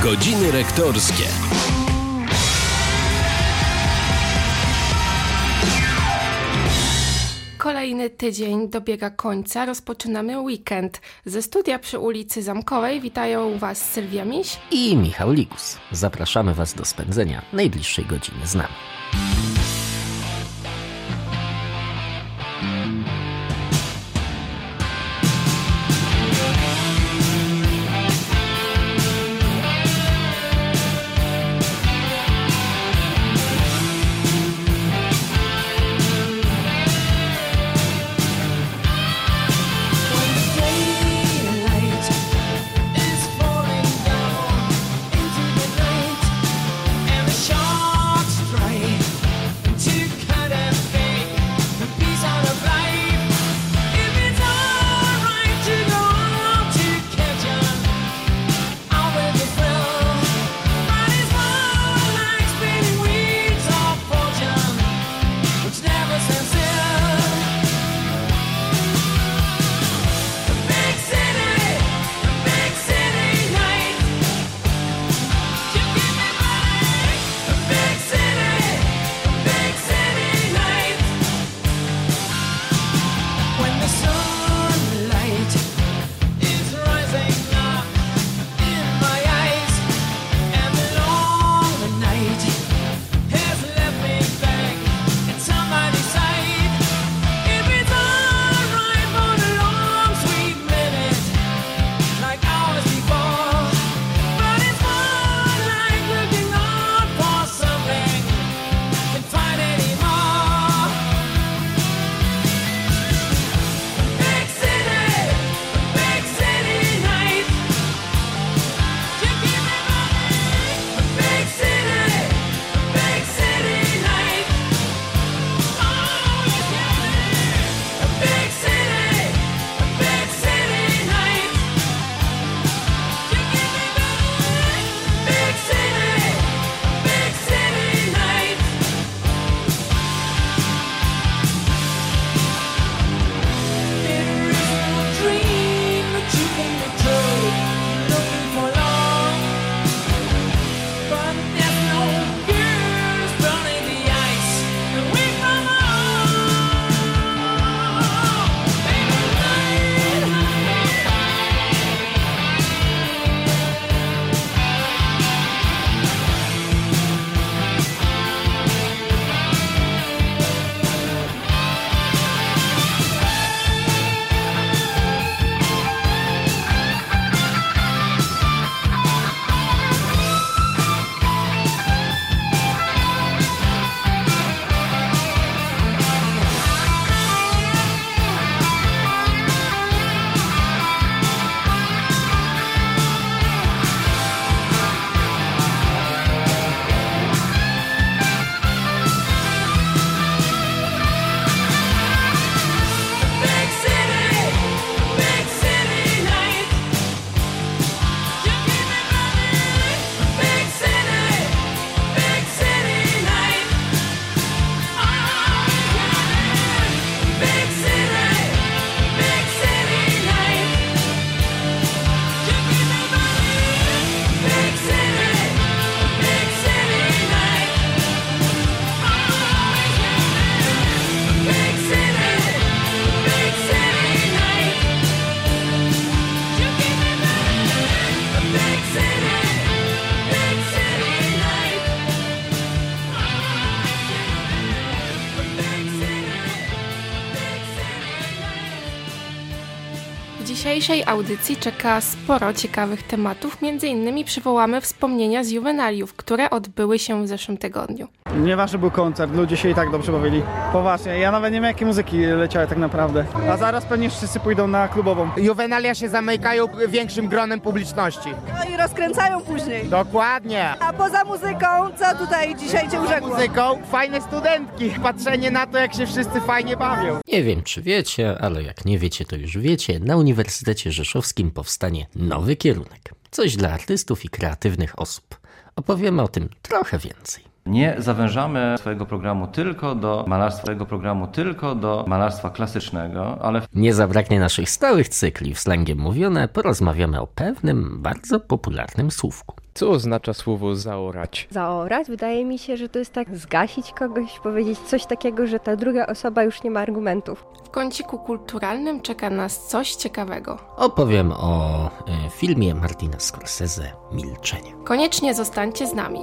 Godziny rektorskie. Kolejny tydzień dobiega końca, rozpoczynamy weekend. Ze studia przy ulicy Zamkowej witają Was Sylwia Miś i Michał Ligus. Zapraszamy Was do spędzenia najbliższej godziny z nami. W dzisiejszej audycji czeka sporo ciekawych tematów, m.in. przywołamy wspomnienia z juwenaliów, które odbyły się w zeszłym tygodniu. Nieważny był koncert, ludzie się i tak dobrze bawili. Poważnie, ja nawet nie wiem, jakie muzyki leciały tak naprawdę. A zaraz pewnie wszyscy pójdą na klubową. Juwenalia się zamykają większym gronem publiczności. No i rozkręcają później. Dokładnie. A poza muzyką, co tutaj dzisiaj Cię urzekło? Muzyką, fajne studentki. Patrzenie na to, jak się wszyscy fajnie bawią. Nie wiem, czy wiecie, ale jak nie wiecie, to już wiecie. Na Uniwersytecie Rzeszowskim powstanie nowy kierunek. Coś dla artystów i kreatywnych osób. Opowiemy o tym trochę więcej. Nie zawężamy swojego programu tylko do malarstwa klasycznego, ale nie zabraknie naszych stałych cykli, w slangiem mówione, porozmawiamy o pewnym, bardzo popularnym słówku. Co oznacza słowo zaorać? Zaorać? Wydaje mi się, że to jest tak zgasić kogoś, powiedzieć coś takiego, że ta druga osoba już nie ma argumentów. W kąciku kulturalnym czeka nas coś ciekawego. Opowiem o filmie Martina Scorsese Milczenie. Koniecznie zostańcie z nami.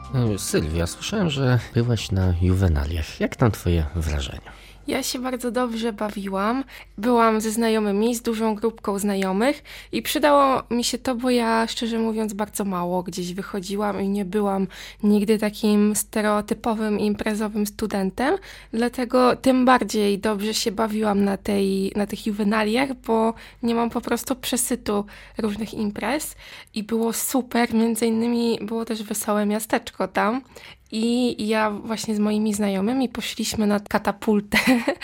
Sylwia, słyszałem, że byłaś na juwenaliach. Jak tam twoje wrażenia? Ja się bardzo dobrze bawiłam. Byłam ze znajomymi, z dużą grupką znajomych i przydało mi się to, bo ja szczerze mówiąc bardzo mało gdzieś wychodziłam i nie byłam nigdy takim stereotypowym imprezowym studentem, dlatego tym bardziej dobrze się bawiłam na tych juwenaliach, bo nie mam po prostu przesytu różnych imprez i było super, między innymi było też wesołe miasteczko tam. I ja właśnie z moimi znajomymi poszliśmy na katapultę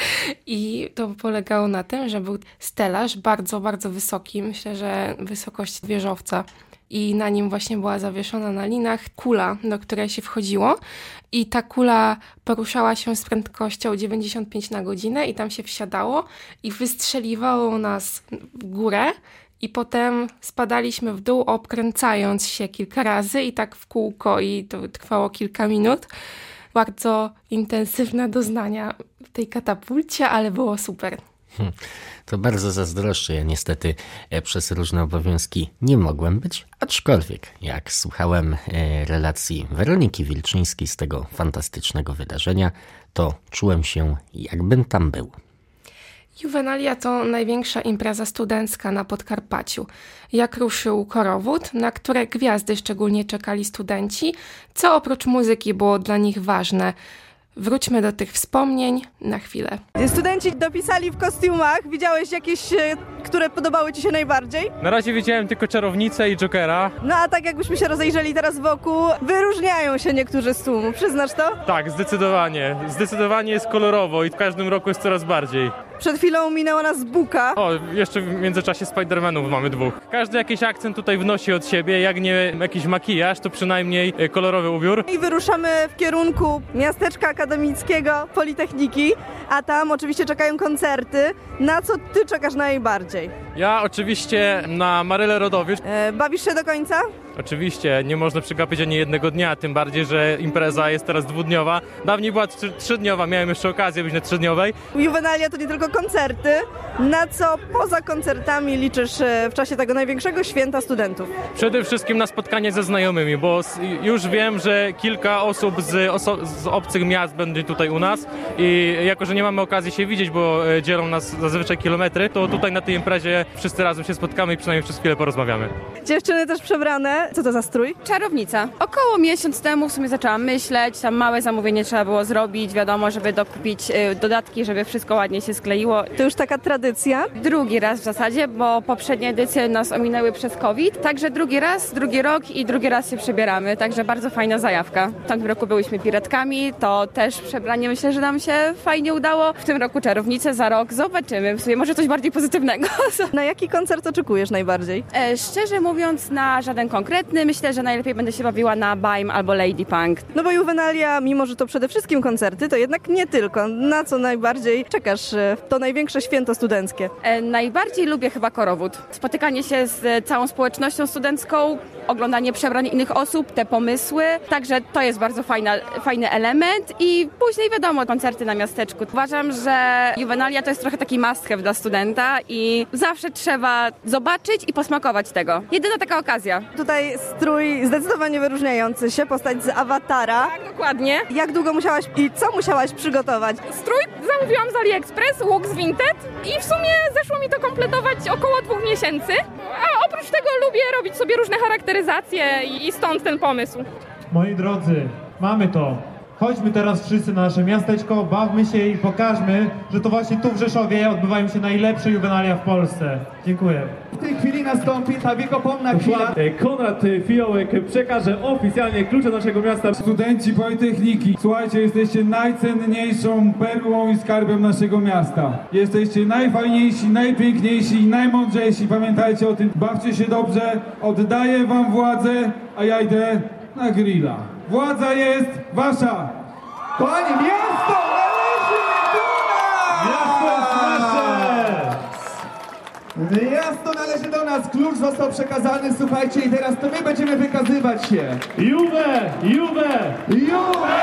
i to polegało na tym, że był stelaż bardzo, bardzo wysoki, myślę, że wysokość wieżowca i na nim właśnie była zawieszona na linach kula, do której się wchodziło i ta kula poruszała się z prędkością 95 na godzinę i tam się wsiadało i wystrzeliwało nas w górę. I potem spadaliśmy w dół, obkręcając się kilka razy i tak w kółko i to trwało kilka minut. Bardzo intensywne doznania w tej katapulcie, ale było super. To bardzo zazdroszczę. Ja niestety przez różne obowiązki nie mogłem być, aczkolwiek jak słuchałem relacji Weroniki Wilczyńskiej z tego fantastycznego wydarzenia, to czułem się jakbym tam był. Juwenalia to największa impreza studencka na Podkarpaciu. Jak ruszył korowód, na które gwiazdy szczególnie czekali studenci, co oprócz muzyki było dla nich ważne. Wróćmy do tych wspomnień na chwilę. Studenci dopisali w kostiumach. Widziałeś jakieś, które podobały ci się najbardziej? Na razie widziałem tylko Czarownicę i Jokera. No a tak jakbyśmy się rozejrzeli teraz wokół, wyróżniają się niektórzy z tłumu. Przyznasz to? Tak, zdecydowanie. Zdecydowanie jest kolorowo i w każdym roku jest coraz bardziej. Przed chwilą minęła nas Buka. O, jeszcze w międzyczasie Spidermanów mamy 2. Każdy jakiś akcent tutaj wnosi od siebie, jak nie jakiś makijaż, to przynajmniej kolorowy ubiór. I wyruszamy w kierunku miasteczka akademickiego, Politechniki, a tam oczywiście czekają koncerty. Na co ty czekasz najbardziej? Ja oczywiście na Marylę Rodowicz. Bawisz się do końca? Oczywiście, nie można przegapić ani jednego dnia, tym bardziej, że impreza jest teraz 2-dniowa. Dawniej była 3-dniowa, miałem jeszcze okazję być na 3-dniowej. Juwenalia to nie tylko koncerty. Na co poza koncertami liczysz w czasie tego największego święta studentów? Przede wszystkim na spotkanie ze znajomymi, bo już wiem, że kilka osób z obcych miast będzie tutaj u nas i jako, że nie mamy okazji się widzieć, bo dzielą nas zazwyczaj kilometry, to tutaj na tej imprezie wszyscy razem się spotkamy i przynajmniej przez chwilę porozmawiamy. Dziewczyny też przebrane. Co to za strój? Czarownica. Około miesiąc temu w sumie zaczęłam myśleć, tam małe zamówienie trzeba było zrobić, wiadomo, żeby dokupić dodatki, żeby wszystko ładnie się skleiło. To już taka tradycja? Drugi raz w zasadzie, bo poprzednie edycje nas ominęły przez COVID, także drugi rok i drugi raz się przebieramy, także bardzo fajna zajawka. W tamtym roku byliśmy piratkami, to też przebranie myślę, że nam się fajnie udało. W tym roku czarownicę, za rok zobaczymy, w sumie może coś bardziej pozytywnego. Na jaki koncert oczekujesz najbardziej? Szczerze mówiąc na żaden konkretny. Myślę, że najlepiej będę się bawiła na Baim albo Lady Punk. No bo Juwenalia, mimo że to przede wszystkim koncerty, to jednak nie tylko. Na co najbardziej czekasz w to największe święto studenckie? Najbardziej lubię chyba korowód. Spotykanie się z całą społecznością studencką, oglądanie przebrań innych osób, te pomysły. Także to jest bardzo fajny element i później wiadomo, koncerty na miasteczku. Uważam, że Juwenalia to jest trochę taki must have dla studenta i zawsze trzeba zobaczyć i posmakować tego. Jedyna taka okazja. Tutaj strój zdecydowanie wyróżniający się, postać z Awatara. Tak, dokładnie. Jak długo musiałaś i co musiałaś przygotować? Strój zamówiłam z AliExpress, Lux Vinted i w sumie zeszło mi to kompletować około 2 miesięcy. A oprócz tego lubię robić sobie różne charakteryzacje i stąd ten pomysł. Moi drodzy, mamy to. Chodźmy teraz wszyscy na nasze miasteczko, bawmy się i pokażmy, że to właśnie tu w Rzeszowie odbywają się najlepsze juwenalia w Polsce. Dziękuję. W tej chwili nastąpi ta wiekopomna chwila. Konrad Fiołek przekaże oficjalnie klucze naszego miasta. Studenci Politechniki, słuchajcie, jesteście najcenniejszą perłą i skarbem naszego miasta. Jesteście najfajniejsi, najpiękniejsi i najmądrzejsi. Pamiętajcie o tym, bawcie się dobrze, oddaję wam władzę, a ja idę na grilla. Władza jest wasza! Kochani, miasto należy do nas! Miasto jest nasze! Miasto należy do nas, klucz został przekazany, słuchajcie, i teraz to my będziemy wykazywać się. Juwe! Juwe! Juwe!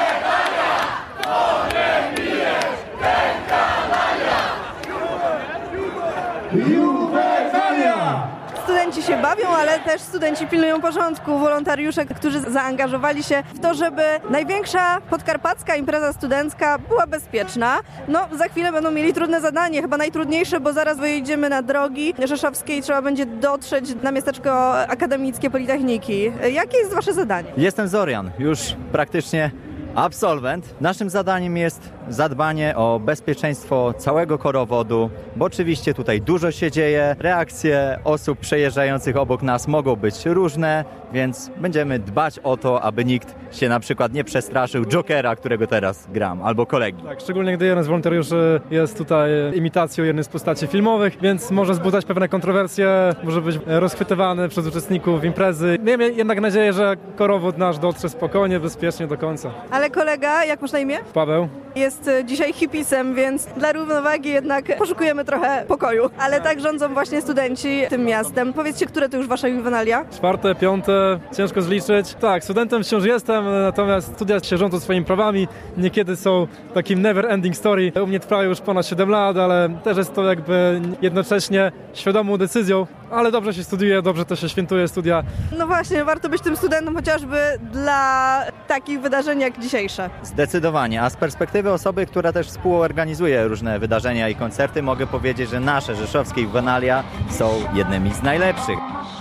Juwenalia! Studenci się bawią, ale też studenci pilnują porządku. Wolontariusze, którzy zaangażowali się w to, żeby największa podkarpacka impreza studencka była bezpieczna. No, za chwilę będą mieli trudne zadanie, chyba najtrudniejsze, bo zaraz wyjedziemy na drogi rzeszowskie i trzeba będzie dotrzeć na miasteczko akademickie Politechniki. Jakie jest wasze zadanie? Jestem Zorian, już praktycznie absolwent. Naszym zadaniem jest zadbanie o bezpieczeństwo całego korowodu, bo oczywiście tutaj dużo się dzieje. Reakcje osób przejeżdżających obok nas mogą być różne, więc będziemy dbać o to, aby nikt się na przykład nie przestraszył Jokera, którego teraz gram, albo kolegi. Tak, szczególnie gdy jeden z wolontariuszy jest tutaj imitacją jednej z postaci filmowych, więc może wzbudzać pewne kontrowersje, może być rozchwytywany przez uczestników imprezy. Miejmy jednak nadzieję, że korowód nasz dotrze spokojnie, bezpiecznie do końca. Ale kolega, jak masz na imię? Paweł. Jest dzisiaj hipisem, więc dla równowagi jednak poszukujemy trochę pokoju. Ale tak rządzą właśnie studenci tym miastem. Powiedzcie, które to już wasze juwenalia? 4., 5, ciężko zliczyć. Tak, studentem wciąż jestem, natomiast studia się rządzą swoimi prawami. Niekiedy są takim never ending story. U mnie trwają już ponad 7 lat, ale też jest to jakby jednocześnie świadomą decyzją. Ale dobrze się studiuje, dobrze to się świętuje studia. No właśnie, warto być tym studentem chociażby dla takich wydarzeń jak dzisiejsze. Zdecydowanie, a z perspektywy osoby, która też współorganizuje różne wydarzenia i koncerty, mogę powiedzieć, że nasze rzeszowskie juwenalia są jednymi z najlepszych.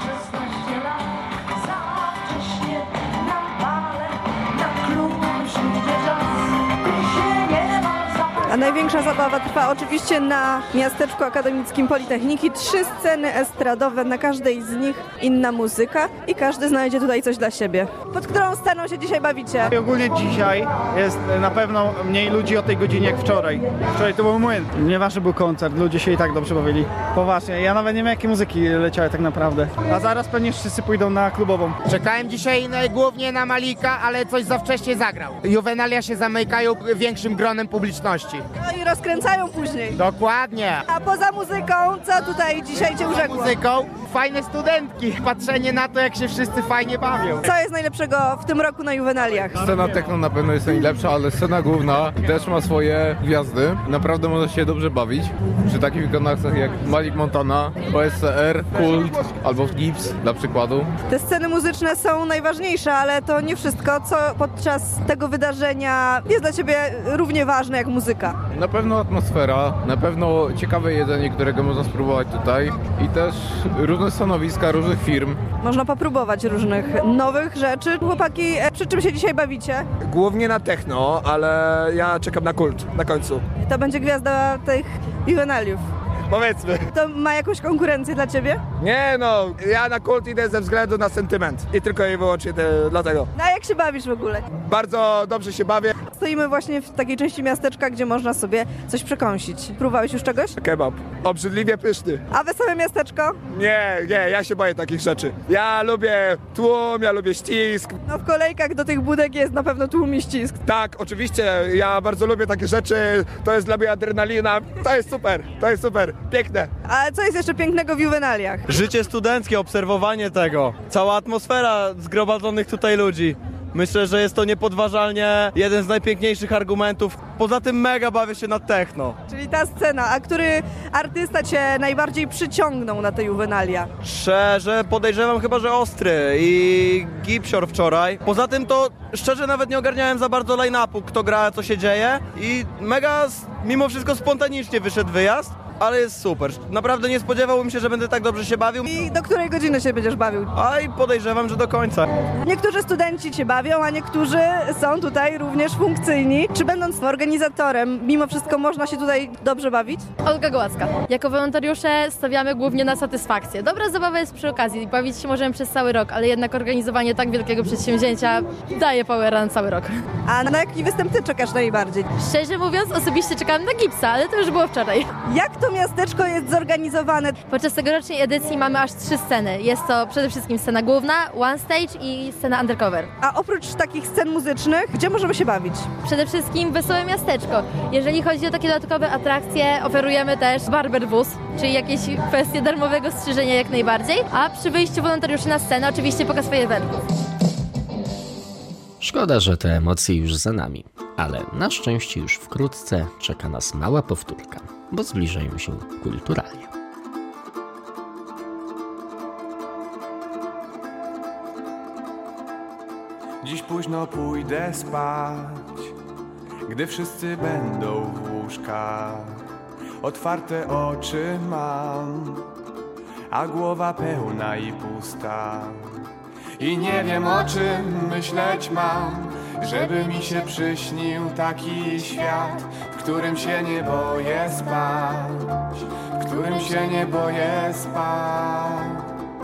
A największa zabawa trwa oczywiście na miasteczku akademickim Politechniki. 3 sceny estradowe, na każdej z nich inna muzyka i każdy znajdzie tutaj coś dla siebie. Pod którą sceną się dzisiaj bawicie? I ogólnie dzisiaj jest na pewno mniej ludzi o tej godzinie jak wczoraj. Wczoraj to był młyn. Nieważny był koncert, ludzie się i tak dobrze bawili. Poważnie, ja nawet nie wiem jakie muzyki leciały tak naprawdę. A zaraz pewnie wszyscy pójdą na klubową. Czekałem dzisiaj głównie na Malika, ale coś za wcześnie zagrał. Juwenalia się zamykają większym gronem publiczności. No i rozkręcają później. Dokładnie. A poza muzyką, co tutaj dzisiaj cię urzekło? Muzyką, fajne studentki. Patrzenie na to, jak się wszyscy fajnie bawią. Co jest najlepszego w tym roku na juwenaliach? Scena techno na pewno jest najlepsza, ale scena główna też ma swoje gwiazdy. Naprawdę można się dobrze bawić. Przy takich wykonawcach jak Malik Montana, OSCR, Kult albo Gibbs dla przykładu. Te sceny muzyczne są najważniejsze, ale to nie wszystko, co podczas tego wydarzenia jest dla ciebie równie ważne jak muzyka. Na pewno atmosfera, na pewno ciekawe jedzenie, którego można spróbować tutaj i też różne stanowiska różnych firm. Można popróbować różnych nowych rzeczy. Chłopaki, przy czym się dzisiaj bawicie? Głównie na techno, ale ja czekam na Kult na końcu. To będzie gwiazda tych juwenaliów. Powiedzmy. To ma jakąś konkurencję dla ciebie? Nie no, ja na Kult idę ze względu na sentyment i tylko i wyłącznie dlatego. No a jak się bawisz w ogóle? Bardzo dobrze się bawię. Stoimy właśnie w takiej części miasteczka, gdzie można sobie coś przekąsić. Próbowałeś już czegoś? Kebab. Obrzydliwie pyszny. A wesołe miasteczko? Nie, ja się boję takich rzeczy. Ja lubię tłum, ja lubię ścisk. No w kolejkach do tych budek jest na pewno tłum i ścisk. Tak, oczywiście, ja bardzo lubię takie rzeczy. To jest dla mnie adrenalina. To jest super. Piękne. A co jest jeszcze pięknego w juwenaliach? Życie studenckie, obserwowanie tego. Cała atmosfera zgromadzonych tutaj ludzi. Myślę, że jest to niepodważalnie jeden z najpiękniejszych argumentów. Poza tym mega bawię się na techno. Czyli ta scena, a który artysta cię najbardziej przyciągnął na te juwenalia? Szczerze podejrzewam chyba, że Ostry i Gipsior wczoraj. Poza tym to szczerze nawet nie ogarniałem za bardzo line-upu, kto gra, co się dzieje. I mega mimo wszystko spontanicznie wyszedł wyjazd. Ale jest super. Naprawdę nie spodziewałbym się, że będę tak dobrze się bawił. I do której godziny się będziesz bawił? A i podejrzewam, że do końca. Niektórzy studenci się bawią, a niektórzy są tutaj również funkcyjni. Czy będąc organizatorem, mimo wszystko można się tutaj dobrze bawić? Olga Gołacka. Jako wolontariusze stawiamy głównie na satysfakcję. Dobra zabawa jest przy okazji. Bawić się możemy przez cały rok, ale jednak organizowanie tak wielkiego przedsięwzięcia daje powera na cały rok. A na jaki występ ty czekasz najbardziej? Szczerze mówiąc, osobiście czekam na Gipsa, ale to już było wczoraj. Jak to miasteczko jest zorganizowane? Podczas tegorocznej edycji mamy aż 3 sceny. Jest to przede wszystkim scena główna, one stage i scena undercover. A oprócz takich scen muzycznych, gdzie możemy się bawić? Przede wszystkim wesołe miasteczko. Jeżeli chodzi o takie dodatkowe atrakcje, oferujemy też barber bus, czyli jakieś kwestie darmowego strzyżenia jak najbardziej, a przy wyjściu wolontariuszy na scenę oczywiście pokaz fajerwerków. Szkoda, że te emocje już za nami, ale na szczęście już wkrótce czeka nas mała powtórka, bo zbliżają się kulturalnie. Dziś późno pójdę spać, gdy wszyscy będą w łóżkach. Otwarte oczy mam, a głowa pełna i pusta. I nie wiem, o czym myśleć mam, żeby mi się przyśnił taki świat, w którym się nie boję spać, w którym się nie boję spać.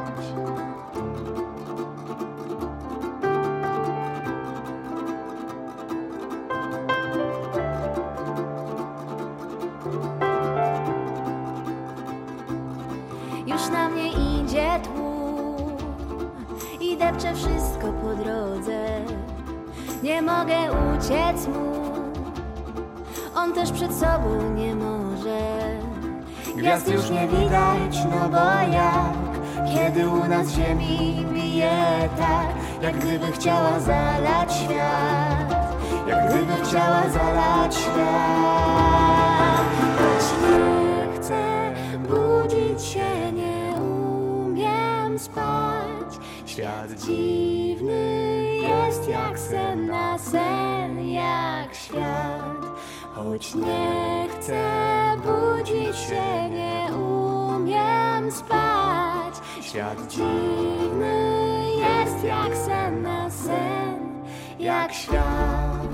Już na mnie idzie tłum i depcze wszystko po drodze. Nie mogę uciec mu, on też przed sobą nie może. Gwiazd już nie widać, no bo jak, kiedy u nas ziemi bije tak, jak gdyby chciała zalać świat, jak gdyby chciała zalać świat. Choć nie chcę budzić się, nie umiem spać. Świat dziwny jest jak sen na sen, jak świat. Choć nie chcę budzić się, nie umiem spać. Świat dziwny jest jak sen na sen, jak świat.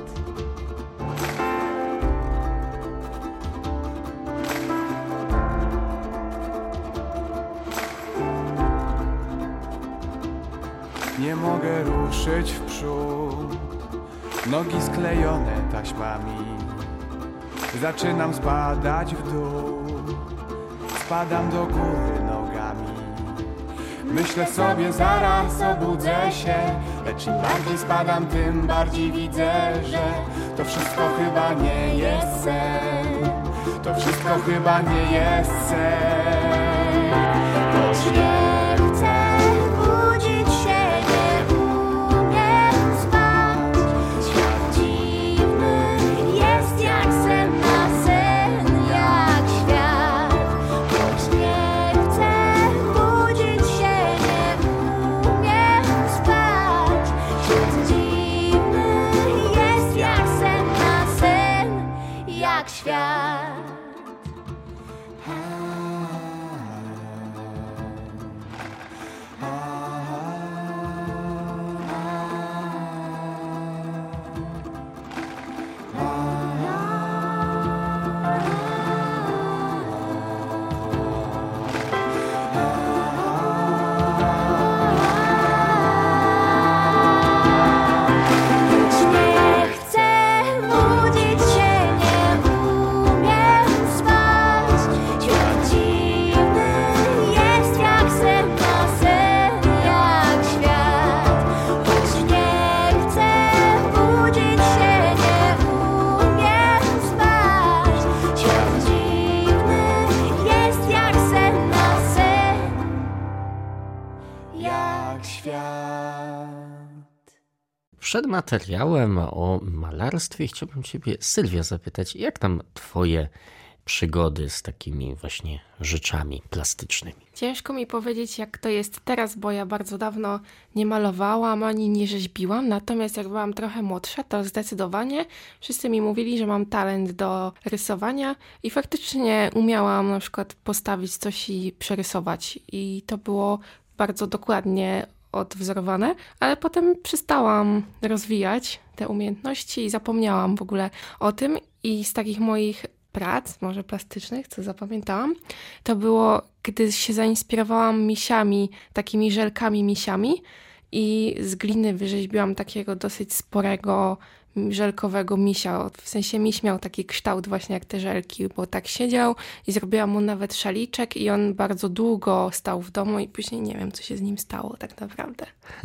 Nie mogę ruszyć w przód, nogi sklejone taśmami. Zaczynam spadać w dół, spadam do góry nogami. Myślę sobie, zaraz obudzę się, lecz im bardziej spadam, tym bardziej widzę, że to wszystko chyba nie jest sen. To wszystko chyba nie jest sen. Choć nie chcę budzić się, nie umiem spać. Świat dziwny jest jak sen na sen, jak świat. Choć nie chcę budzić się, nie umiem spać. Świat dziwny jest jak sen na sen, jak świat. Przed materiałem o malarstwie chciałbym Ciebie, Sylwia, zapytać, jak tam Twoje przygody z takimi właśnie rzeczami plastycznymi? Ciężko mi powiedzieć, jak to jest teraz, bo ja bardzo dawno nie malowałam ani nie rzeźbiłam, natomiast jak byłam trochę młodsza, to zdecydowanie wszyscy mi mówili, że mam talent do rysowania i faktycznie umiałam na przykład postawić coś i przerysować i to było bardzo dokładnie odwzorowane, ale potem przestałam rozwijać te umiejętności i zapomniałam w ogóle o tym i z takich moich prac, może plastycznych, co zapamiętałam, to było, gdy się zainspirowałam misiami, takimi żelkami misiami i z gliny wyrzeźbiłam takiego dosyć sporego, żelkowego misia. W sensie miś miał taki kształt właśnie jak te żelki, bo tak siedział i zrobiłam mu nawet szaliczek i on bardzo długo stał w domu i później nie wiem, co się z nim stało tak naprawdę.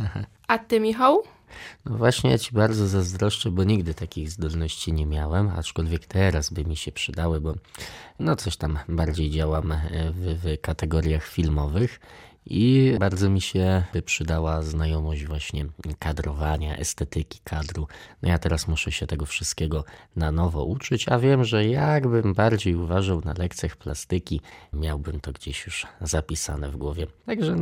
A ty, Michał? No właśnie, ja Ci bardzo zazdroszczę, bo nigdy takich zdolności nie miałem, aczkolwiek teraz by mi się przydały, bo no coś tam bardziej działam w kategoriach filmowych I bardzo mi się przydała znajomość właśnie kadrowania, estetyki kadru. No ja teraz muszę się tego wszystkiego na nowo uczyć, a wiem, że jakbym bardziej uważał na lekcjach plastyki, miałbym to gdzieś już zapisane w głowie. Także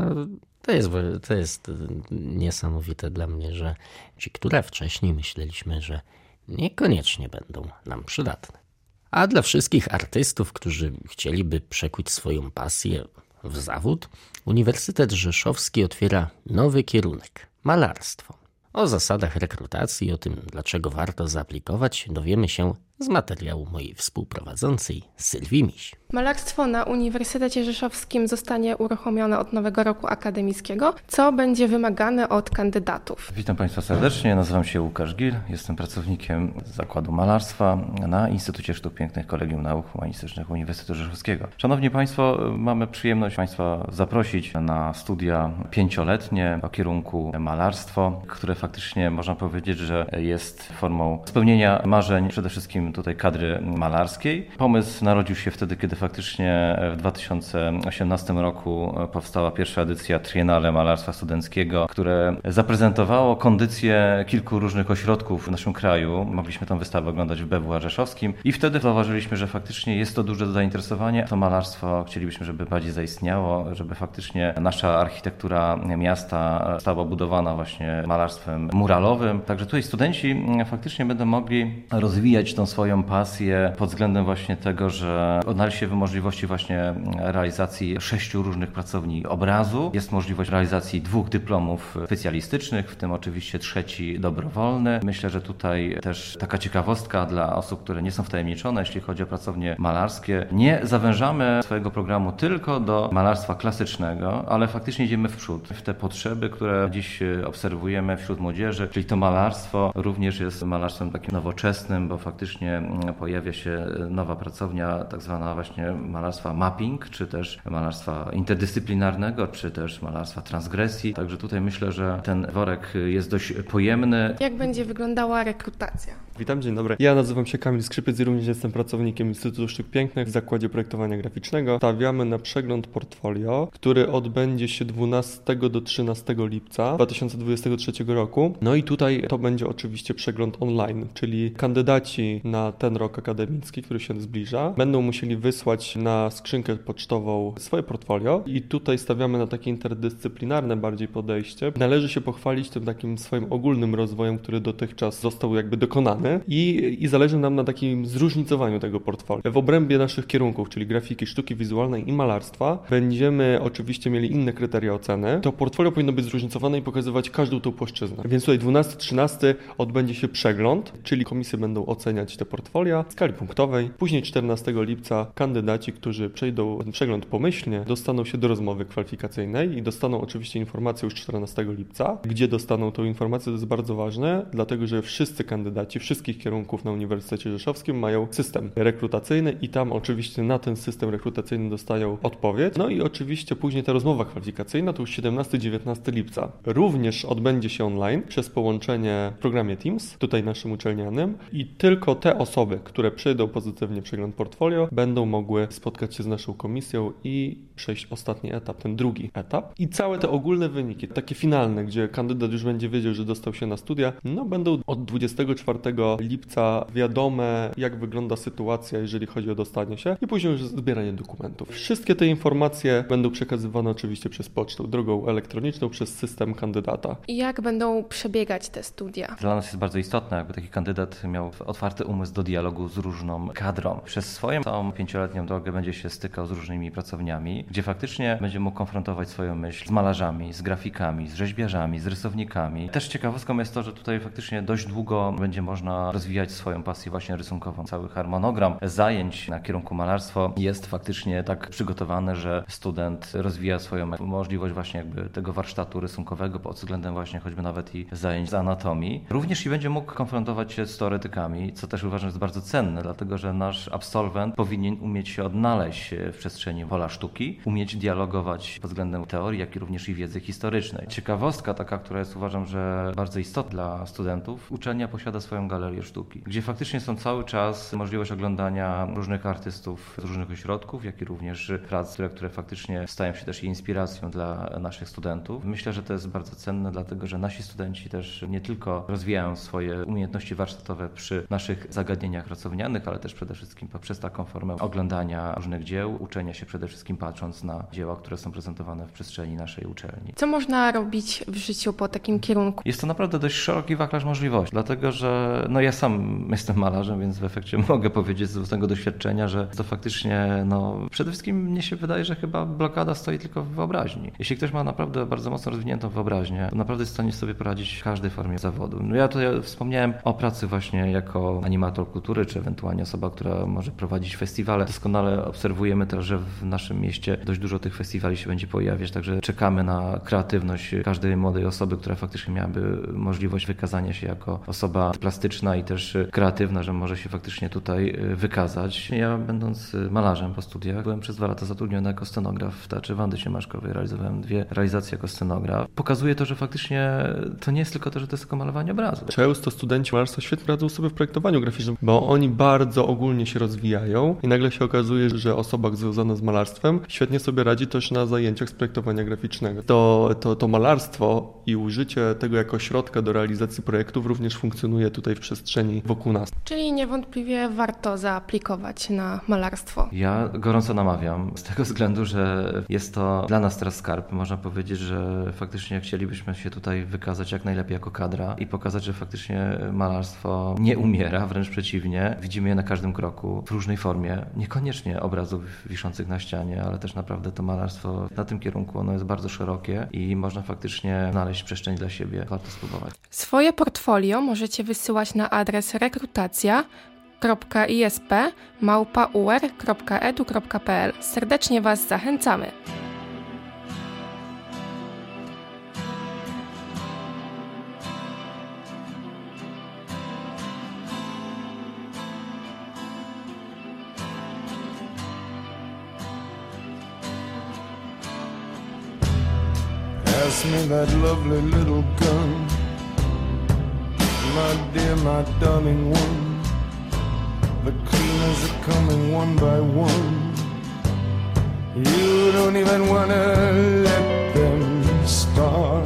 to jest niesamowite dla mnie, że ci, które wcześniej myśleliśmy, że niekoniecznie będą nam przydatne. A dla wszystkich artystów, którzy chcieliby przekuć swoją pasję w zawód, Uniwersytet Rzeszowski otwiera nowy kierunek – malarstwo. O zasadach rekrutacji i o tym, dlaczego warto zaaplikować, dowiemy się z materiału mojej współprowadzącej Sylwii Miś. Malarstwo na Uniwersytecie Rzeszowskim zostanie uruchomione od nowego roku akademickiego. Co będzie wymagane od kandydatów? Witam Państwa serdecznie, nazywam się Łukasz Gil, jestem pracownikiem Zakładu Malarstwa na Instytucie Sztuk Pięknych Kolegium Nauk Humanistycznych Uniwersytetu Rzeszowskiego. Szanowni Państwo, mamy przyjemność Państwa zaprosić na studia 5-letnie o kierunku malarstwo, które faktycznie można powiedzieć, że jest formą spełnienia marzeń przede wszystkim tutaj kadry malarskiej. Pomysł narodził się wtedy, kiedy faktycznie w 2018 roku powstała pierwsza edycja Triennale Malarstwa Studenckiego, które zaprezentowało kondycję kilku różnych ośrodków w naszym kraju. Mogliśmy tę wystawę oglądać w BWA Rzeszowskim i wtedy zauważyliśmy, że faktycznie jest to duże zainteresowanie. To malarstwo chcielibyśmy, żeby bardziej zaistniało, żeby faktycznie nasza architektura miasta stała budowana właśnie malarstwem muralowym. Także tutaj studenci faktycznie będą mogli rozwijać tą swoją pasję pod względem właśnie tego, że odnaleźć się w możliwości właśnie realizacji 6 różnych pracowni obrazu. Jest możliwość realizacji 2 dyplomów specjalistycznych, w tym oczywiście 3 dobrowolny. Myślę, że tutaj też taka ciekawostka dla osób, które nie są wtajemniczone, jeśli chodzi o pracownie malarskie. Nie zawężamy swojego programu tylko do malarstwa klasycznego, ale faktycznie idziemy w przód. W te potrzeby, które dziś obserwujemy wśród młodzieży, czyli to malarstwo również jest malarstwem takim nowoczesnym, bo faktycznie pojawia się nowa pracownia, tak zwana właśnie malarstwa mapping, czy też malarstwa interdyscyplinarnego, czy też malarstwa transgresji. Także tutaj myślę, że ten worek jest dość pojemny. Jak będzie wyglądała rekrutacja? Witam, dzień dobry. Ja nazywam się Kamil Skrzypiec i również jestem pracownikiem Instytutu Sztuk Pięknych w Zakładzie Projektowania Graficznego. Stawiamy na przegląd portfolio, który odbędzie się 12 do 13 lipca 2023 roku. No i tutaj to będzie oczywiście przegląd online, czyli kandydaci na ten rok akademicki, który się zbliża, będą musieli wysłać na skrzynkę pocztową swoje portfolio i tutaj stawiamy na takie interdyscyplinarne bardziej podejście. Należy się pochwalić tym takim swoim ogólnym rozwojem, który dotychczas został jakby dokonany i zależy nam na takim zróżnicowaniu tego portfolio. W obrębie naszych kierunków, czyli grafiki, sztuki wizualnej i malarstwa, będziemy oczywiście mieli inne kryteria oceny. To portfolio powinno być zróżnicowane i pokazywać każdą tą płaszczyznę. Więc tutaj 12-13 odbędzie się przegląd, czyli komisje będą oceniać te portfolia w skali punktowej. Później 14 lipca kandydaci, którzy przejdą ten przegląd pomyślnie, dostaną się do rozmowy kwalifikacyjnej i dostaną oczywiście informację już 14 lipca. Gdzie dostaną tą informację, to jest bardzo ważne, dlatego że wszyscy kandydaci wszystkich kierunków na Uniwersytecie Rzeszowskim mają system rekrutacyjny i tam oczywiście na ten system rekrutacyjny dostają odpowiedź. No i oczywiście później ta rozmowa kwalifikacyjna to już 17-19 lipca. Również odbędzie się online przez połączenie w programie Teams, tutaj naszym uczelnianym i tylko te osoby, które przejdą pozytywnie przegląd portfolio, będą mogły spotkać się z naszą komisją i przejść ostatni etap, ten drugi etap. I całe te ogólne wyniki, takie finalne, gdzie kandydat już będzie wiedział, że dostał się na studia, no będą od 24 lipca wiadome, jak wygląda sytuacja, jeżeli chodzi o dostanie się i później już zbieranie dokumentów. Wszystkie te informacje będą przekazywane oczywiście przez pocztę, drogą elektroniczną, przez system kandydata. I jak będą przebiegać te studia? Dla nas jest bardzo istotne, aby taki kandydat miał otwarty umysł do dialogu z różną kadrą. Przez swoją całą 5-letnią drogę będzie się stykał z różnymi pracowniami, gdzie faktycznie będzie mógł konfrontować swoją myśl z malarzami, z grafikami, z rzeźbiarzami, z rysownikami. Też ciekawostką jest to, że tutaj faktycznie dość długo będzie można rozwijać swoją pasję właśnie rysunkową. Cały harmonogram zajęć na kierunku malarstwo jest faktycznie tak przygotowany, że student rozwija swoją możliwość właśnie jakby tego warsztatu rysunkowego pod względem właśnie choćby nawet i zajęć z anatomii. Również i będzie mógł konfrontować się z teoretykami, co też uważam jest bardzo cenne, dlatego że nasz absolwent powinien umieć się odnaleźć w przestrzeni pola sztuki, umieć dialogować pod względem teorii, jak i również i wiedzy historycznej. Ciekawostka taka, która jest uważam, że bardzo istotna dla studentów. Uczelnia posiada swoją galerię Galerię Sztuki, gdzie faktycznie są cały czas możliwość oglądania różnych artystów z różnych ośrodków, jak i również prac, które faktycznie stają się też inspiracją dla naszych studentów. Myślę, że to jest bardzo cenne, dlatego że nasi studenci też nie tylko rozwijają swoje umiejętności warsztatowe przy naszych zagadnieniach pracownianych, ale też przede wszystkim poprzez taką formę oglądania różnych dzieł, uczenia się przede wszystkim patrząc na dzieła, które są prezentowane w przestrzeni naszej uczelni. Co można robić w życiu po takim kierunku? Jest to naprawdę dość szeroki wachlarz możliwości, dlatego że ja sam jestem malarzem, więc w efekcie mogę powiedzieć z własnego doświadczenia, że to faktycznie przede wszystkim mnie się wydaje, że chyba blokada stoi tylko w wyobraźni. Jeśli ktoś ma naprawdę bardzo mocno rozwiniętą wyobraźnię, to naprawdę jest w stanie sobie poradzić w każdej formie zawodu. Ja tutaj wspomniałem o pracy właśnie jako animator kultury, czy ewentualnie osoba, która może prowadzić festiwale. Doskonale obserwujemy też, że w naszym mieście dość dużo tych festiwali się będzie pojawiać, także czekamy na kreatywność każdej młodej osoby, która faktycznie miałaby możliwość wykazania się jako osoba plastyczna i też kreatywna, że może się faktycznie tutaj wykazać. Ja będąc malarzem po studiach byłem przez 2 lata zatrudniony jako scenograf w Teatrze Wandy Siemaszkowej. Realizowałem 2 realizacje jako scenograf. Pokazuje to, że faktycznie to nie jest tylko to, że to jest tylko malowanie obrazu. Często studenci malarstwa świetnie radzą sobie w projektowaniu graficznym, bo oni bardzo ogólnie się rozwijają i nagle się okazuje, że osoba związana z malarstwem świetnie sobie radzi też na zajęciach z projektowania graficznego. To malarstwo i użycie tego jako środka do realizacji projektów również funkcjonuje tutaj w przestrzeni wokół nas. Czyli niewątpliwie warto zaaplikować na malarstwo. Ja gorąco namawiam z tego względu, że jest to dla nas teraz skarb. Można powiedzieć, że faktycznie chcielibyśmy się tutaj wykazać jak najlepiej jako kadra i pokazać, że faktycznie malarstwo nie umiera, wręcz przeciwnie. Widzimy je na każdym kroku w różnej formie. Niekoniecznie obrazów wiszących na ścianie, ale też naprawdę to malarstwo na tym kierunku ono jest bardzo szerokie i można faktycznie znaleźć przestrzeń dla siebie. Warto spróbować. Swoje portfolio możecie wysyłać na adres rekrutacja.isp@ur.edu.pl. Serdecznie Was zachęcamy. Pass me that lovely little gun, my dear, my darling one. The cleaners are coming one by one. You don't even wanna let them start.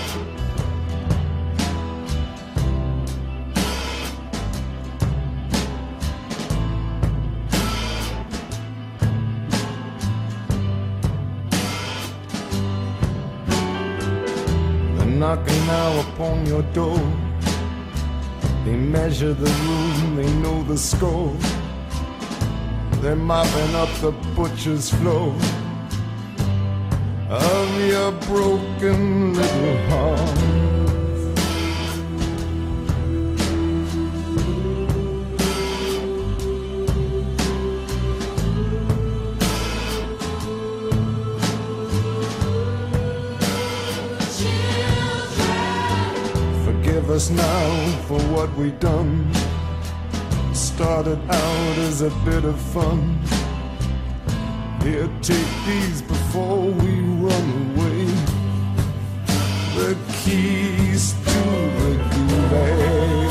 Knocking now upon your door. They measure the room, they know the score. They're mopping up the butcher's floor of your broken little heart. Forgive us now for what we've done. Started out as a bit of fun. Here, take these before we run away. The keys to the gulag.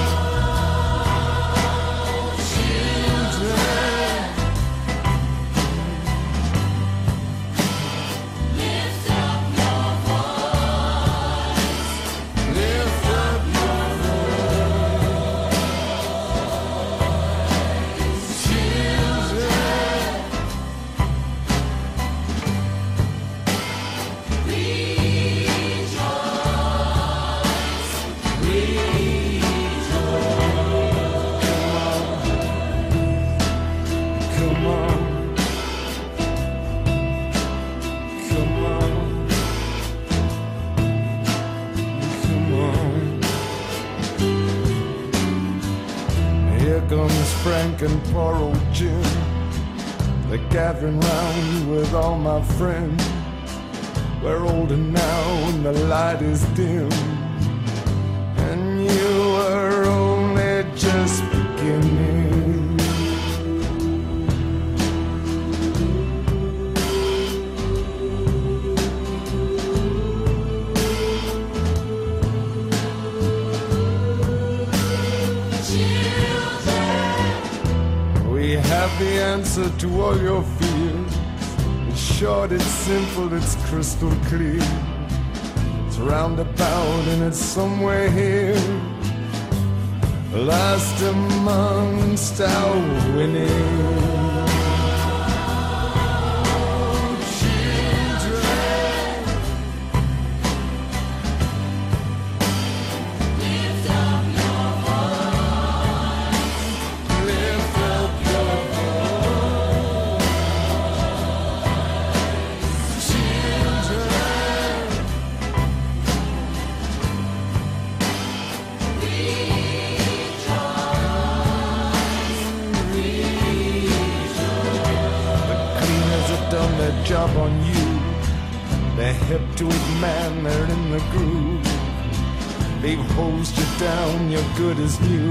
Frank and poor old Jim, they're gathering round with all my friends. We're older now and the light is dim, and you are only just beginning. answer to all your fears. It's short, it's simple, it's crystal clear. It's roundabout and it's somewhere here, last amongst our winning. Job on you. They're hip to it, man, they're in the groove. They've hosed you down, you're good as new.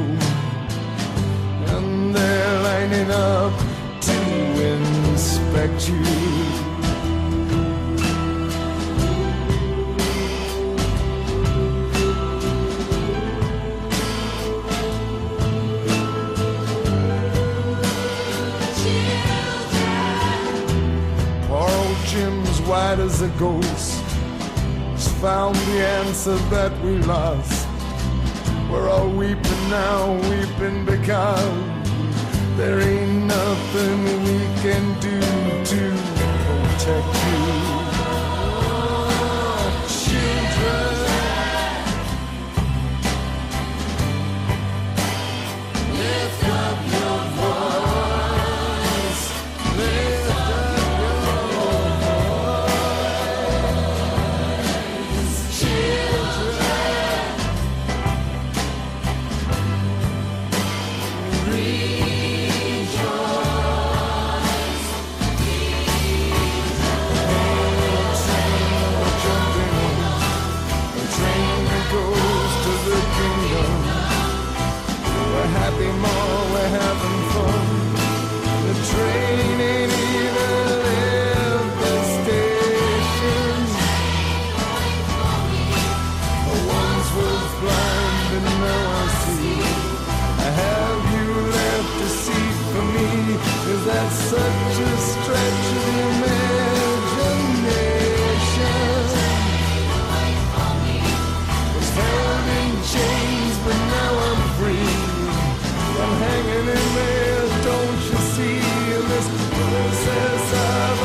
And they're lining up to inspect you. Jim's white as a ghost has found the answer that we lost. We're all weeping now, weeping because there ain't nothing we can do to protect you. Children, lift up your voice. Lift up that's such a stretch of imagination. Was held in chains, but now I'm free. I'm hanging in there, don't you see? This process of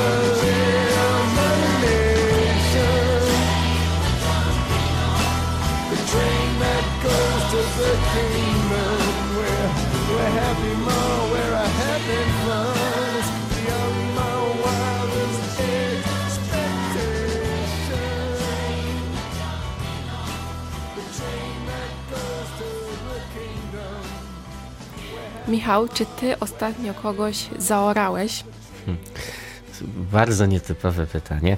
elimination. The train that goes to the kingdom, where happy more, where I have been fun. Michał, czy ty ostatnio kogoś zaorałeś? Bardzo nietypowe pytanie.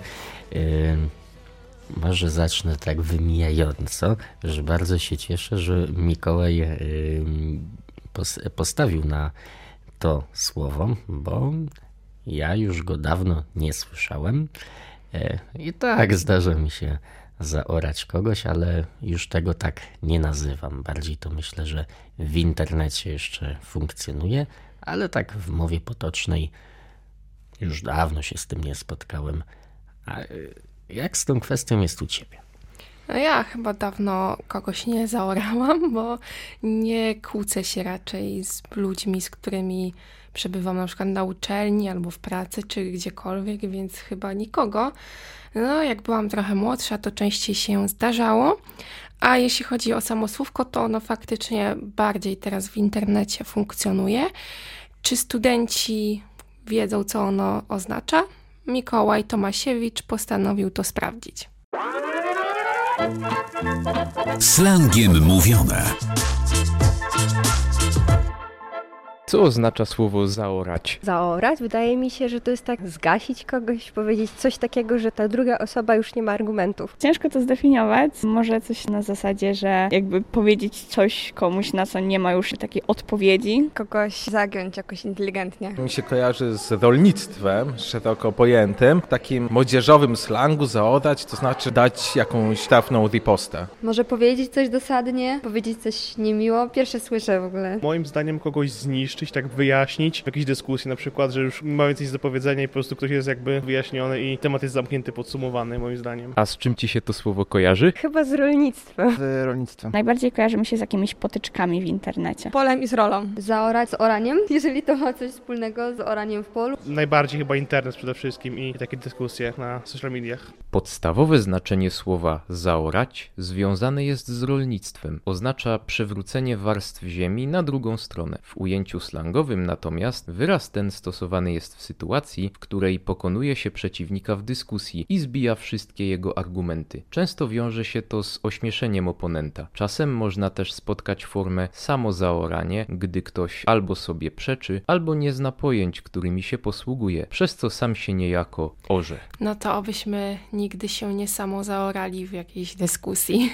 Może zacznę tak wymijająco, że bardzo się cieszę, że Mikołaj postawił na to słowo, bo ja już go dawno nie słyszałem. I tak zdarza mi się zaorać kogoś, ale już tego tak nie nazywam. Bardziej to myślę, że w internecie jeszcze funkcjonuje, ale tak w mowie potocznej już dawno się z tym nie spotkałem. A jak z tą kwestią jest u ciebie? No ja chyba dawno kogoś nie zaorałam, bo nie kłócę się raczej z ludźmi, z którymi przebywam na przykład na uczelni albo w pracy, czy gdziekolwiek, więc chyba nikogo. No, jak byłam trochę młodsza, to częściej się zdarzało, a jeśli chodzi o samosłówko, to ono faktycznie bardziej teraz w internecie funkcjonuje. Czy studenci wiedzą, co ono oznacza? Mikołaj Tomasiewicz postanowił to sprawdzić. Slangiem mówione. Co oznacza słowo zaorać? Zaorać? Wydaje mi się, że to jest tak zgasić kogoś, powiedzieć coś takiego, że ta druga osoba już nie ma argumentów. Ciężko to zdefiniować. Może coś na zasadzie, że jakby powiedzieć coś komuś, na co nie ma już takiej odpowiedzi. Kogoś zagiąć jakoś inteligentnie. Mi się kojarzy z rolnictwem, szeroko pojętym. W takim młodzieżowym slangu zaorać, to znaczy dać jakąś trafną ripostę. Może powiedzieć coś dosadnie, powiedzieć coś niemiło. Pierwsze słyszę w ogóle. Moim zdaniem kogoś zniszczyć nauczyć, tak wyjaśnić w jakiejś dyskusji na przykład, że już ma więcej do powiedzenia i po prostu ktoś jest jakby wyjaśniony i temat jest zamknięty, podsumowany moim zdaniem. A z czym ci się to słowo kojarzy? Chyba z rolnictwem. Z rolnictwem. Najbardziej kojarzy mi się z jakimiś potyczkami w internecie. Polem i z rolą. Zaorać z oraniem, jeżeli to ma coś wspólnego z oraniem w polu. Najbardziej chyba internet przede wszystkim i takie dyskusje na social mediach. Podstawowe znaczenie słowa zaorać związane jest z rolnictwem. Oznacza przewrócenie warstw ziemi na drugą stronę. W ujęciu slangowym natomiast wyraz ten stosowany jest w sytuacji, w której pokonuje się przeciwnika w dyskusji i zbija wszystkie jego argumenty. Często wiąże się to z ośmieszeniem oponenta. Czasem można też spotkać formę samozaoranie, gdy ktoś albo sobie przeczy, albo nie zna pojęć, którymi się posługuje, przez co sam się niejako orze. No to obyśmy nigdy się nie samozaorali w jakiejś dyskusji.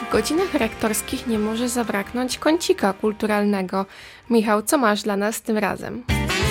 W godzinach rektorskich nie może zabraknąć kącika kulturalnego. Michał, co masz dla nas tym razem?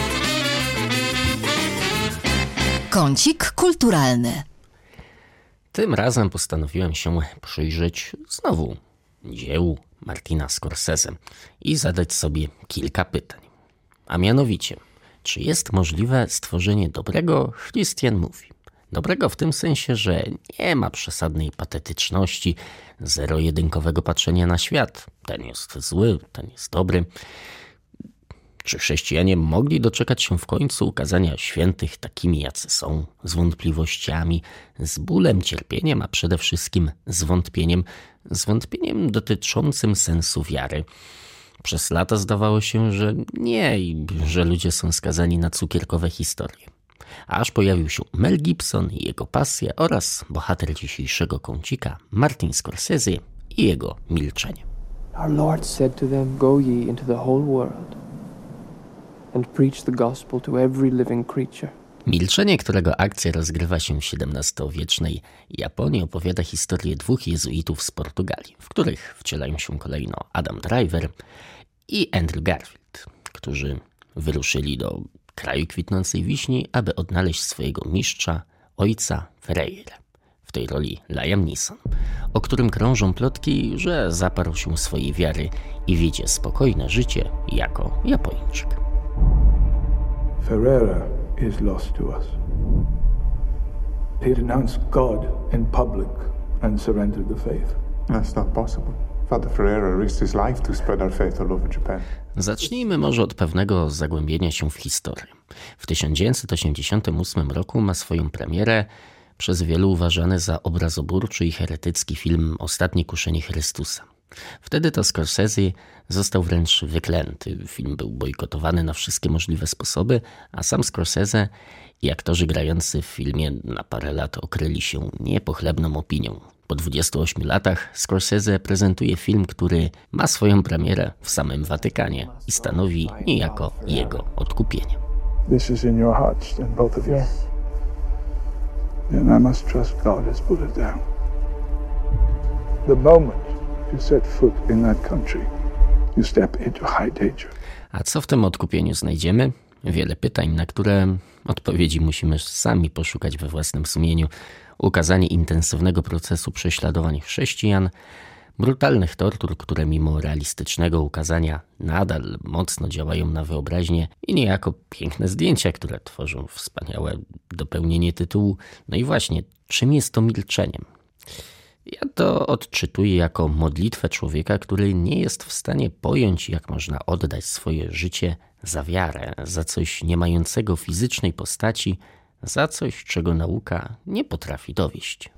Kącik kulturalny. Tym razem postanowiłem się przyjrzeć znowu dziełu Martina Scorsese i zadać sobie kilka pytań. A mianowicie, czy jest możliwe stworzenie dobrego Christian movie? Dobrego w tym sensie, że nie ma przesadnej patetyczności, zero-jedynkowego patrzenia na świat. Ten jest zły, ten jest dobry. Czy chrześcijanie mogli doczekać się w końcu ukazania świętych takimi, jacy są, z wątpliwościami, z bólem, cierpieniem, a przede wszystkim zwątpieniem dotyczącym sensu wiary? Przez lata zdawało się, że nie i że ludzie są skazani na cukierkowe historie. Aż pojawił się Mel Gibson i jego pasja oraz bohater dzisiejszego kącika Martin Scorsese i jego Milczenie. Our Lord said to them, go ye into the whole world and preach the gospel to every living creature. Milczenie, którego akcja rozgrywa się w XVII-wiecznej Japonii, opowiada historię dwóch jezuitów z Portugalii, w których wcielają się kolejno Adam Driver i Andrew Garfield, którzy wyruszyli do kraju kwitnącej wiśni, aby odnaleźć swojego mistrza, ojca Ferreira. W tej roli Liam Neeson, o którym krążą plotki, że zaparł się swojej wiary i wiedzie spokojne życie jako Japończyk. Ferreira is lost to us. He denounced God in public and surrendered the faith. That's not possible. Father Ferreira risked his life to spread our faith all over Japan. Zacznijmy może od pewnego zagłębienia się w historię. W 1988 roku ma swoją premierę przez wielu uważany za obrazoburczy i heretycki film Ostatnie kuszenie Chrystusa. Wtedy to Scorsese został wręcz wyklęty. Film był bojkotowany na wszystkie możliwe sposoby, a sam Scorsese i aktorzy grający w filmie na parę lat okryli się niepochlebną opinią. Po 28 latach Scorsese prezentuje film, który ma swoją premierę w samym Watykanie i stanowi niejako jego odkupienie. This is in your hearts, and both of you. Then I must trust God has put it down. The moment you set foot in that country, you step into high danger. A co w tym odkupieniu znajdziemy? Wiele pytań, na które odpowiedzi musimy sami poszukać we własnym sumieniu. Ukazanie intensywnego procesu prześladowań chrześcijan, brutalnych tortur, które mimo realistycznego ukazania nadal mocno działają na wyobraźnię i niejako piękne zdjęcia, które tworzą wspaniałe dopełnienie tytułu. No i właśnie, czym jest to milczeniem? Ja to odczytuję jako modlitwę człowieka, który nie jest w stanie pojąć, jak można oddać swoje życie za wiarę, za coś nie mającego fizycznej postaci, za coś, czego nauka nie potrafi dowieść.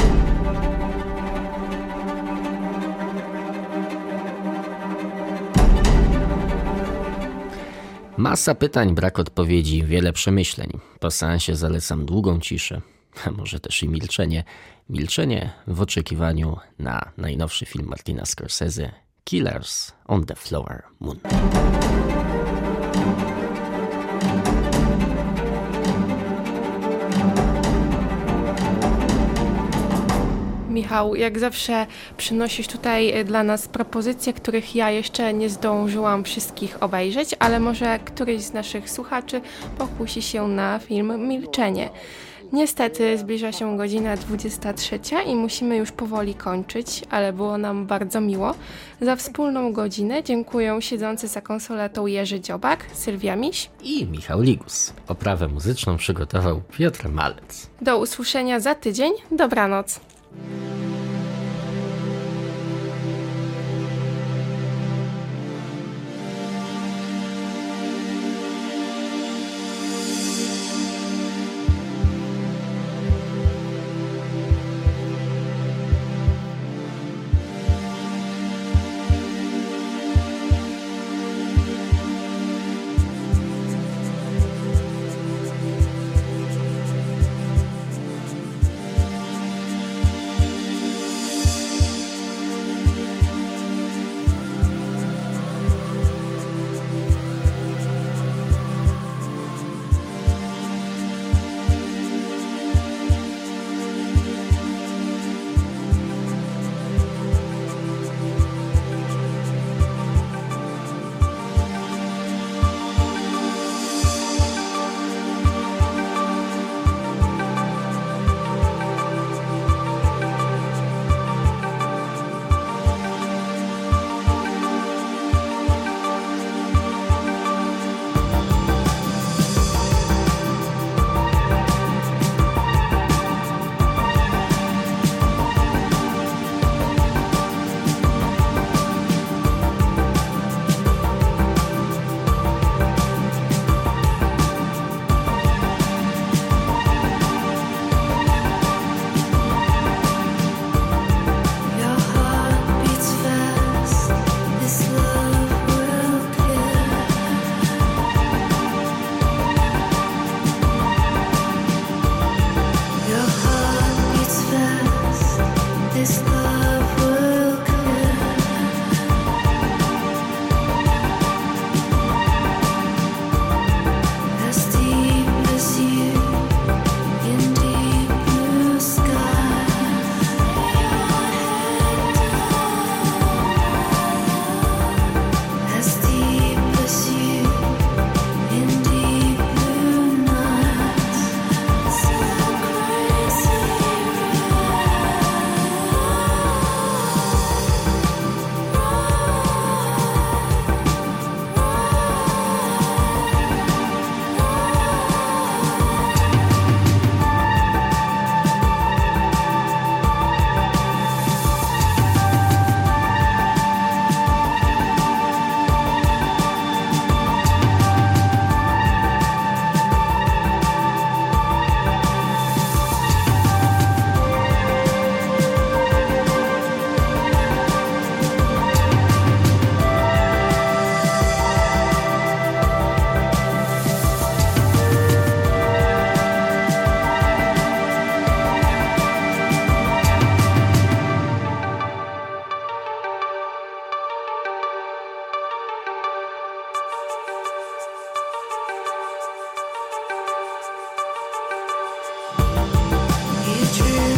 Masa pytań, brak odpowiedzi, wiele przemyśleń. Po seansie zalecam długą ciszę, a może też i milczenie. Milczenie w oczekiwaniu na najnowszy film Martina Scorsese, Killers on the Flower Moon. Michał, jak zawsze przynosisz tutaj dla nas propozycje, których ja jeszcze nie zdążyłam wszystkich obejrzeć, ale może któryś z naszych słuchaczy pokusi się na film Milczenie. Niestety zbliża się godzina 23 i musimy już powoli kończyć, ale było nam bardzo miło. Za wspólną godzinę dziękuję siedzący za konsoletą Jerzy Dziobak, Sylwia Miś i Michał Ligus. Oprawę muzyczną przygotował Piotr Malec. Do usłyszenia za tydzień. Dobranoc.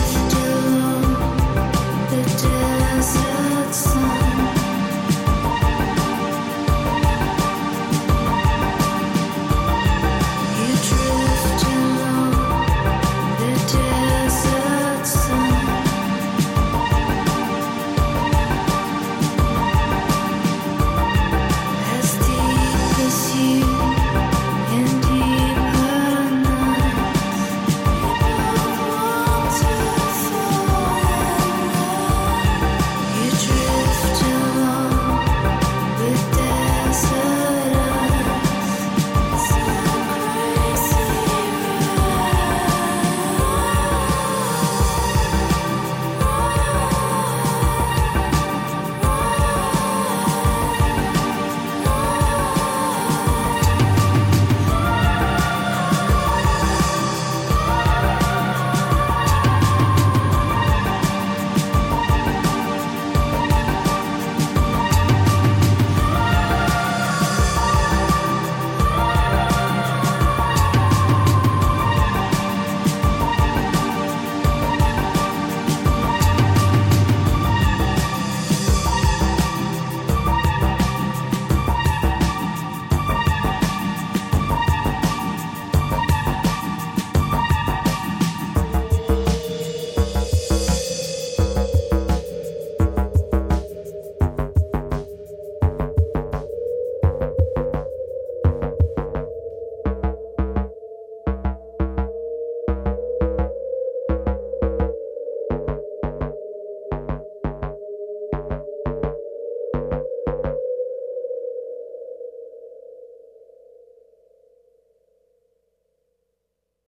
to